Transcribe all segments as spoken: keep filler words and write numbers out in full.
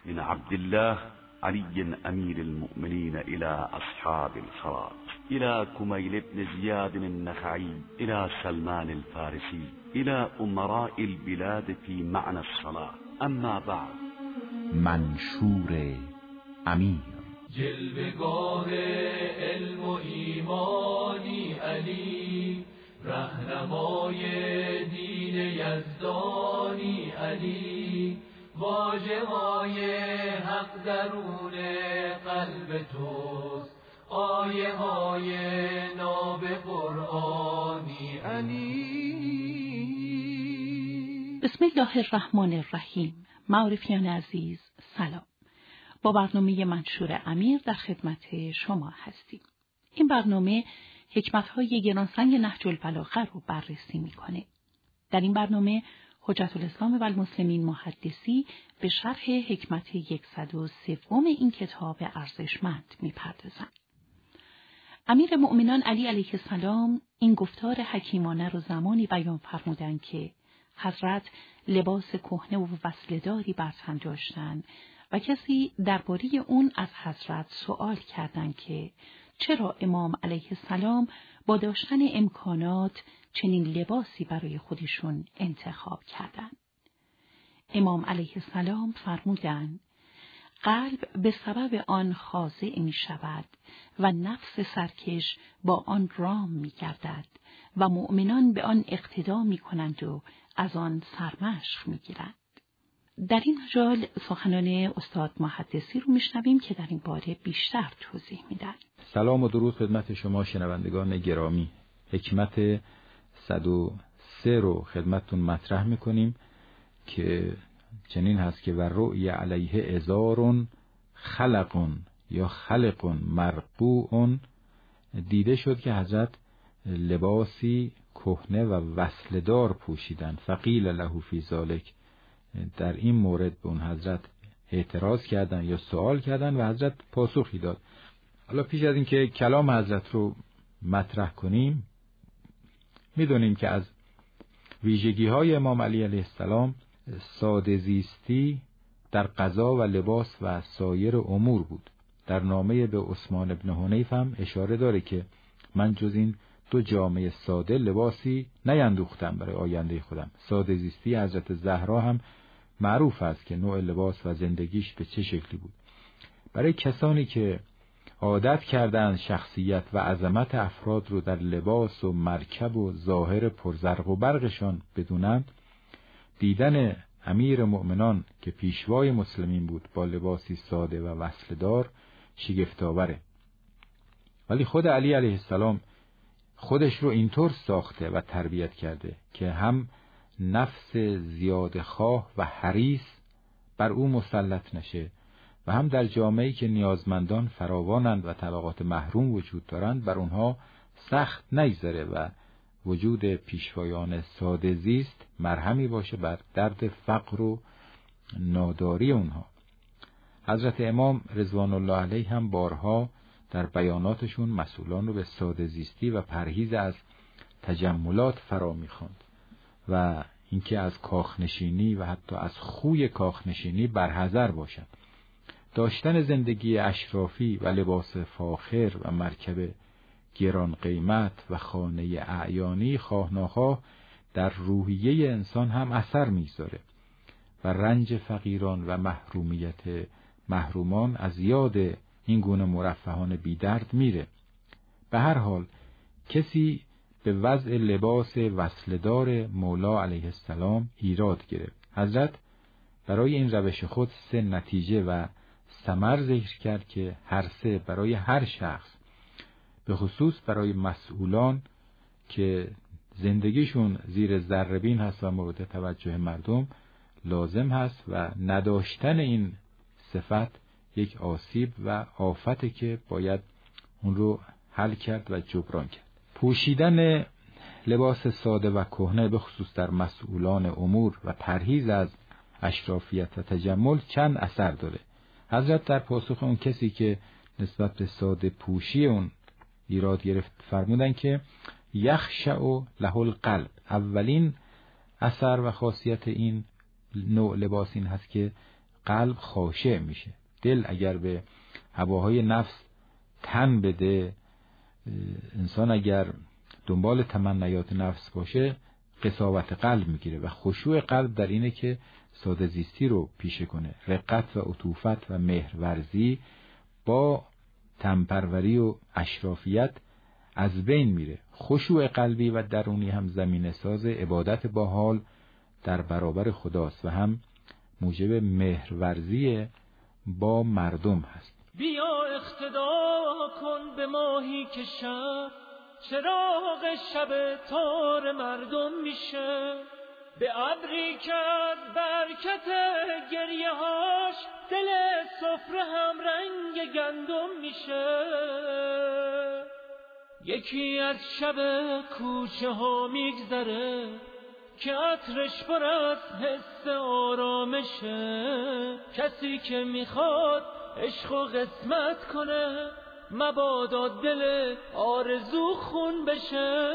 من عبد الله علي أمير المؤمنين إلى أصحاب الخراج، إلى كميل بن زياد النخعي، إلى سلمان الفارسي، إلى أمراء البلاد في معنى الصلاة. اما بعد. منشور امیر. جلوه‌گاه علم و ایمانی علی، رهنمای دین یزدانی علی، واژه‌های حق درون قلب توست، آیه های ناب قرآنی علی. بسم الله الرحمن الرحیم. معارفیان عزیز سلام. با برنامه منشور امیر در خدمت شما هستیم. این برنامه حکمت‌های گرانسنگ نهج البلاغه رو بررسی می‌کنه. در این برنامه حجت الاسلام و المسلمین محدثی به شرح حکمت صد و سه این کتاب ارزشمند می‌پردازند. امیر مؤمنان علی علیه السلام این گفتار حکیمانه رو زمانی بیان فرمودند که حضرت لباس کهنه و وصله‌داری بر تن داشتند و کسی درباره اون از حضرت سوال کردند که چرا امام علیه السلام با داشتن امکانات چنین لباسی برای خودشون انتخاب کردند. امام علیه السلام فرمودند قلب به سبب آن خاضع می شود و نفس سرکش با آن رام می گردد و مؤمنان به آن اقتدا می کنند و از آن سرمشق می گیرند. در این مجال سخنان استاد محدثی رو میشنویم که در این باره بیشتر توضیح میدن. سلام و درود خدمت شما شنوندگان گرامی. حکمت صد و سه رو خدمتتون مطرح میکنیم که چنین هست که و رؤی علیه ازارون خلقون یا خلقون مرقوعون، دیده شد که حضرت لباسی کهنه و وصلدار پوشیدن. فقیل له فی ذالک، در این مورد به اون حضرت اعتراض کردن یا سوال کردن و حضرت پاسخی داد. حالا پیش از اینکه کلام حضرت رو مطرح کنیم، میدونیم که از ویژگی های امام علی علیه السلام ساده زیستی در غذا و لباس و سایر امور بود. در نامه به عثمان ابن حنیف هم اشاره داره که من جز این دو جامه ساده لباسی نیندوختم برای آینده خودم. ساده زیستی حضرت زهرا هم معروف است که نوع لباس و زندگیش به چه شکلی بود. برای کسانی که عادت کردن شخصیت و عظمت افراد رو در لباس و مرکب و ظاهر پرزرق و برقشان بدونند، دیدن امیر مؤمنان که پیشوای مسلمین بود با لباسی ساده و وصلدار شگفت‌آوره. ولی خود علی علیه السلام خودش رو اینطور ساخته و تربیت کرده که هم نفس زیاده خواه و حریص بر او مسلط نشه و هم در جامعه‌ای که نیازمندان فراوانند و طبقات محروم وجود دارند بر اونها سخت نگذره و وجود پیشوایان ساده زیست مرهمی باشه بر درد فقر و ناداری اونها. حضرت امام رضوان الله علیه هم بارها در بیاناتشون مسئولان رو به ساده زیستی و پرهیز از تجملات فرا می‌خواند و اینکه از کاخنشینی و حتی از خوی کاخنشینی برحذر باشند. داشتن زندگی اشرافی و لباس فاخر و مرکب گران قیمت و خانه اعیانی خواه ناخواه در روحیه انسان هم اثر می‌گذاره و رنج فقیران و محرومیت محرومان از یاد این گونه مرفهان بی درد میره. به هر حال کسی به وضع لباس وصلدار مولا علیه السلام ایراد گرفت. حضرت برای این روش خود سه نتیجه و ثمر ذکر کرد که هر سه برای هر شخص، به خصوص برای مسئولان که زندگیشون زیر ذره‌بین هست و مورد توجه مردم، لازم هست و نداشتن این صفت یک آسیب و آفته که باید اون رو حل کرد و جبران کرد. پوشیدن لباس ساده و کهنه به خصوص در مسئولان امور و پرهیز از اشرافیت و تجمل چند اثر داره. حضرت در پاسخ اون کسی که نسبت به ساده پوشی اون ایراد گرفت فرمودن که یخشع له القلب. اولین اثر و خاصیت این نوع لباس این هست که قلب خاشع میشه. دل اگر به هواهای نفس تن بده، انسان اگر دنبال تمنیات نفس باشه قساوت قلب میگیره و خشوع قلب در اینه که ساده زیستی رو پیشه کنه. رقت و عطوفت و مهرورزی با تنپروری و اشرافیت از بین میره. خشوع قلبی و درونی هم زمینه ساز عبادت با حال در برابر خداست و هم موجب مهرورزی با مردم هست. بیا اقتدا کن به ماهی که شب چراغ شب تار مردم میشه، به ابری که از برکت گریه هاش دل سفره هم رنگ گندم میشه. یکی از شب کوچه ها میگذره که عطرش پر از حس آرامشه، کسی که میخواد عشق و قسمت کنه مبادا دل آرزو خون بشه.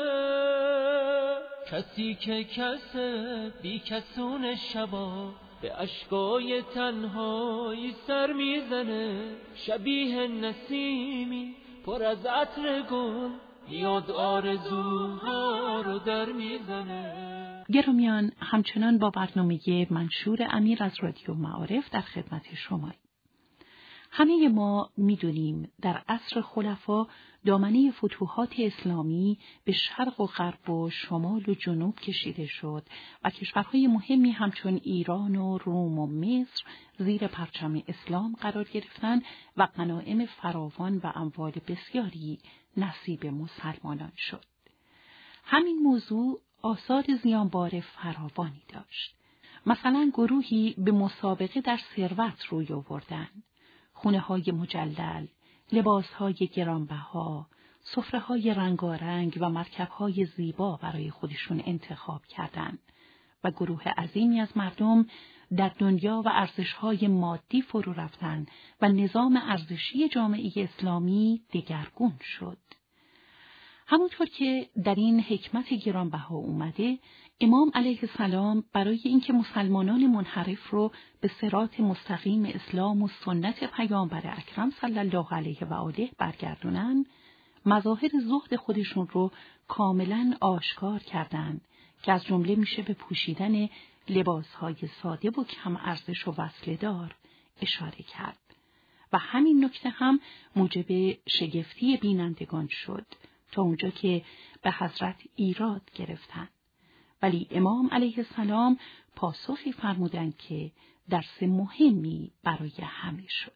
کسی که کسه بی کسون شبا به اشکای تنهایی سر میزنه، شبیه نسیمی پر از عطر گل یاد آرزوها رو در میزنه. گرامیان، همچنان با برنامه منشور امیر از رادیو معارف در خدمت شماییم. همه ما میدونیم در عصر خلفا دامنه فتوحات اسلامی به شرق و غرب و شمال و جنوب کشیده شد و کشورهای مهمی همچون ایران و روم و مصر زیر پرچم اسلام قرار گرفتند و غنایم فراوان و اموال بسیاری نصیب مسلمانان شد. همین موضوع آثار زیانبار فراوانی داشت. مثلا گروهی به مسابقه در ثروت روی آوردند. خونه‌های مجلل، لباس‌های گرانبها، سفره‌های رنگارنگ و مرکب‌های زیبا برای خودشون انتخاب کردند و گروه عظیمی از مردم در دنیا و ارزش‌های مادی فرو رفتند و نظام ارزشی جامعه اسلامی دگرگون شد. همونطور که در این حکمت گرانبها اومده، امام علیه السلام برای اینکه مسلمانان منحرف رو به صراط مستقیم اسلام و سنت پیامبر اکرم صلی الله علیه و آله برگردونن، مظاهر زهد خودشون رو کاملا آشکار کردند که از جمله میشه به پوشیدن لباسهای ساده و کم ارزش و وصله‌دار اشاره کرد و همین نکته هم موجب شگفتی بینندگان شد تا اونجا که به حضرت ایراد گرفتن. ولی امام علیه السلام پاسخی فرمودند که درس مهمی برای همه شد.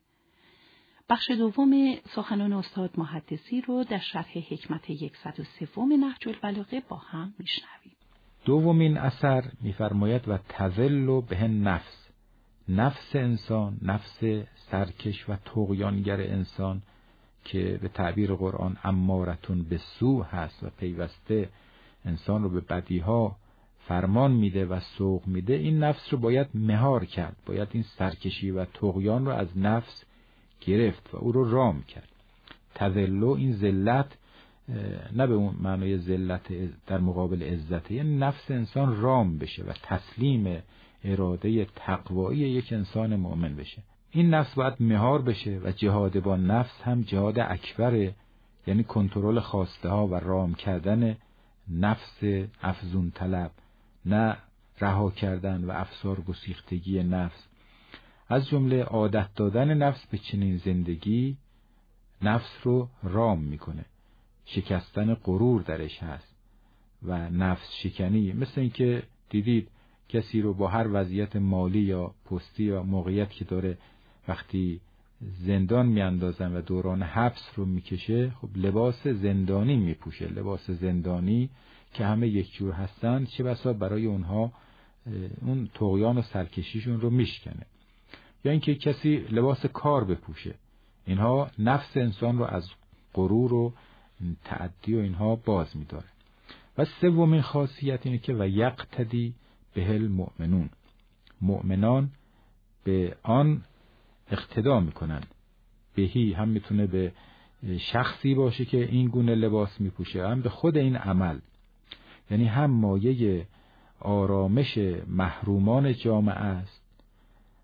بخش دوم سخنان استاد محدثی رو در شرح حکمت صد و سه نهج البلاغه با هم میشنویم. دومین اثر میفرماید و تذل به نفس، نفس انسان، نفس سرکش و طغیانگر انسان که به تعبیر قرآن امارتون به سو هست و پیوسته انسان رو به بدیها فرمان میده و سوق میده، این نفس رو باید مهار کرد، باید این سرکشی و طغیان رو از نفس گرفت و او رو رام کرد. تذلو، این ذلت نه به اون معنای ذلت در مقابل عزت، یعنی نفس انسان رام بشه و تسلیم اراده تقوایی یک انسان مؤمن بشه. این نفس باید مهار بشه و جهاد با نفس هم جهاد اکبره، یعنی کنترل خواسته ها و رام کردن نفس افزون طلب، نه رها کردن و افسار گسیختگی نفس. از جمله عادت دادن نفس به چنین زندگی نفس رو رام میکنه. شکستن غرور درش هست و نفس شکنی، مثل اینکه دیدید کسی رو با هر وضعیت مالی یا پستی یا موقعیت که داره وقتی زندان میاندازن و دوران حبس رو میکشه، خب لباس زندانی میپوشه، لباس زندانی که همه یک جور هستن، چه بسا برای اونها اون طغیان و سرکشیشون رو میشکنه. یا اینکه کسی لباس کار بپوشه، اینها نفس انسان رو از غرور و تعدی و اینها باز میداره. و سومین خاصیت اینه که و یقتدی به المؤمنون، مؤمنان به آن اقتدا میکنن. بهی هم میتونه به شخصی باشه که این گونه لباس میپوشه، هم به خود این عمل، یعنی هم مایه آرامش محرومان جامعه است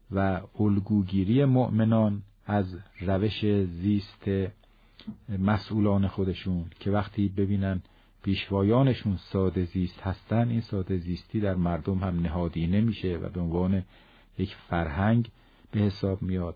و الگوگیری مؤمنان از روش زیست مسئولان خودشون که وقتی ببینن پیشوایانشون ساده زیست هستن، این ساده زیستی در مردم هم نهادینه میشه و به عنوان یک فرهنگ به حساب میاد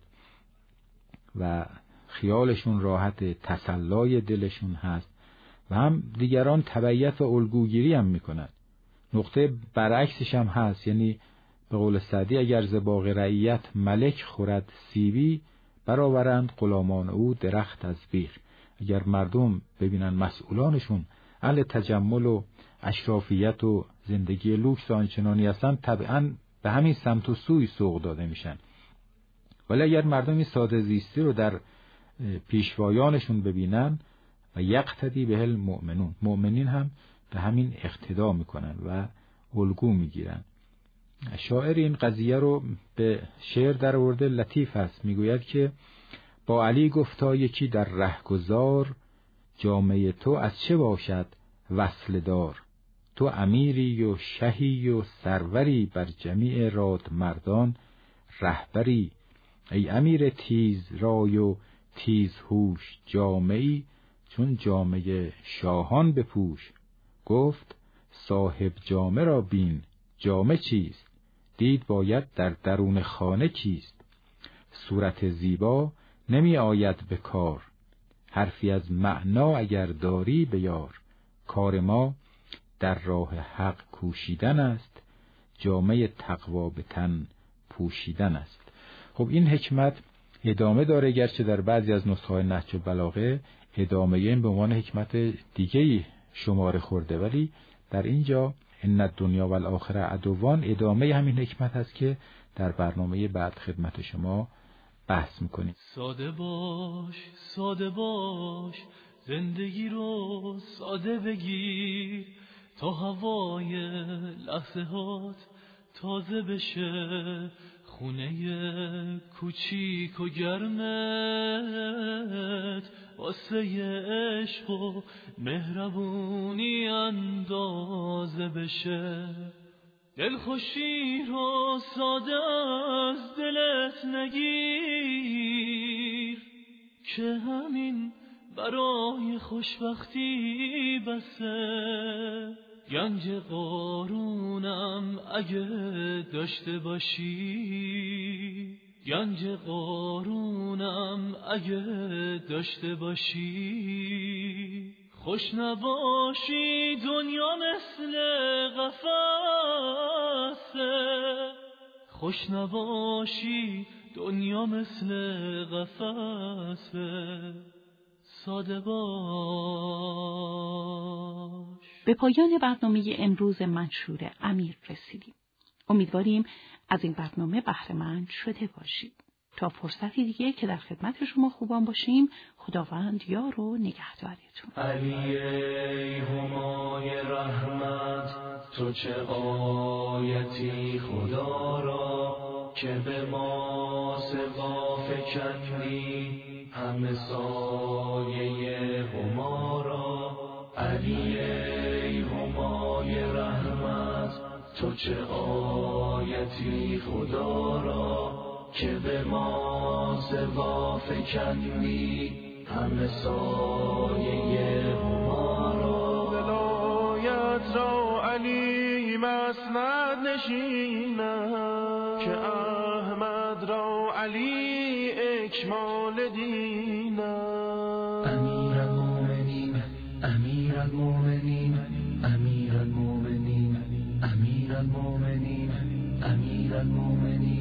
و خیالشون راحت، تسلای دلشون هست و هم دیگران تبعیت و الگوگیری هم میکنن. نقطه برعکسش هم هست، یعنی به قول سعدی اگر ز باغ رعیت ملک خورد سیبی، برآورند غلامان او درخت از بیخ. اگر مردم ببینن مسئولانشون اهل تجمل و اشرافیت و زندگی لوکس و آنچنانی هستن، طبعاً به همین سمت و سوی سوق داده میشن. ولی اگر مردم این ساده زیستی رو در پیشوایانشون ببینن و یقتدی به المؤمنون، مؤمنین هم به همین اقتدا میکنن و الگو میگیرن. شاعر این قضیه رو به شعر در آورده، لطیف است، میگوید که با علی گفتا یکی در رهگذار، جامعه تو از چه باشد وصل دار. تو امیری و شهی و سروری، بر جمیع راد مردان رهبری. ای امیر تیز رای و تیز هوش، جامعی چون جامعه شاهان بپوش. گفت صاحب جامه را بین، جامه چیست؟ دید باید در درون خانه کیست؟ صورت زیبا نمی آید به کار، حرفی از معنا اگر داری بیار. کار ما در راه حق کوشیدن است، جامه تقوا به تن پوشیدن است. خب این حکمت ادامه داره، گرچه در بعضی از نسخه‌های نهج البلاغه ادامه این به عنوان حکمت دیگه‌ای شماره خورده، ولی در اینجا ان الدنیا و الاخره عدوان ادامه همین حکمت هست که در برنامه بعد خدمت شما بحث میکنیم. ساده باش ساده باش، زندگی رو ساده بگیر، تا هوای لحظه هات تازه بشه. خونه کوچیک و گرمت واسه عشق و مهربونی اندازه بشه. دلخوشی رو ساده از دلت نگیر، که همین برای خوشبختی بسه. گنج قارونم اگه داشته باشی، گنج قارونم اگه داشته باشی. خوش نباشی دنیا مثل قفسه، خوش نباشی دنیا مثل قفسه. ساده باش. به پایان برنامه امروز منشور امیر رسیدیم. امیدواریم از این برنامه بهره مند شده باشید. تا فرصتی دیگه که در خدمت شما خوبان باشیم، خداوند یار و نگهدارتون. علی ای همای رحمت، تو چه آیتی خدا را، که به ما سقا فکندی همه سایه هما را. علی ای همای رحمت، تو چه آیتی خدا را، که به ما سقا فکندی همه سایه هما را. ولایت را علی مسند نشینم، که احمد را علی اکمال دینم. امیر المؤمنین امیر المؤمنین امیر المؤمنین امیر المؤمنین امیر المؤمنین